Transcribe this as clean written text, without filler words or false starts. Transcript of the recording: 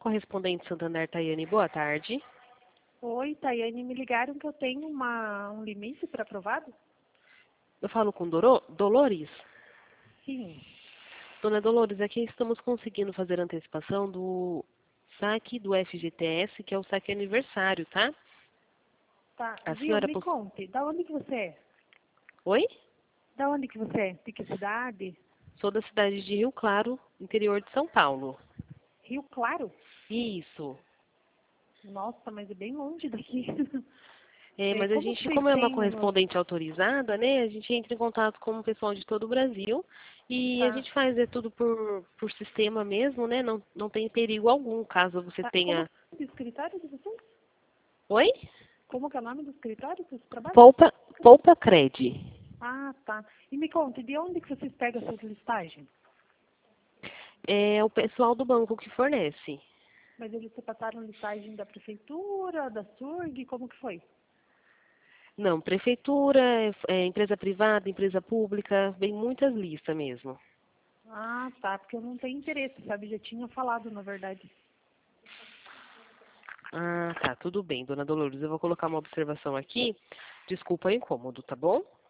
Correspondente Santander, Tayane, boa tarde. Oi, Tayane, me ligaram que eu tenho um limite para aprovado? Eu falo com Dolores. Sim. Dona Dolores, aqui estamos conseguindo fazer antecipação do saque do FGTS, que é o saque aniversário, tá? Tá, A viu? senhora... Me conte, da onde que você é? Oi? Da onde que você é? De que cidade? Sou da cidade de Rio Claro, interior de São Paulo. Rio Claro? Isso. Nossa, mas é bem longe daqui. Mas a Como que gente, vocês como é uma têm correspondente autorizada, né, a gente entra em contato com o pessoal de todo o Brasil e a Tá, gente faz tudo por sistema mesmo, né? Não tem perigo algum caso você tá. Como tenha... que é o escritório de vocês? Oi? Como que é o nome do escritório que você trabalha? Poupa Cred. Ah, tá. E me conte, de onde que vocês pegam essas listagens? É o pessoal do banco que fornece. Mas eles se passaram listagem da prefeitura, da SURG, como que foi? Não, prefeitura, empresa privada, empresa pública, vem muitas listas mesmo. Ah, tá, porque eu não tenho interesse, sabe? Já tinha falado, na verdade. Ah, tá, tudo bem, dona Dolores. Eu vou colocar uma observação aqui. Desculpa o incômodo, tá bom?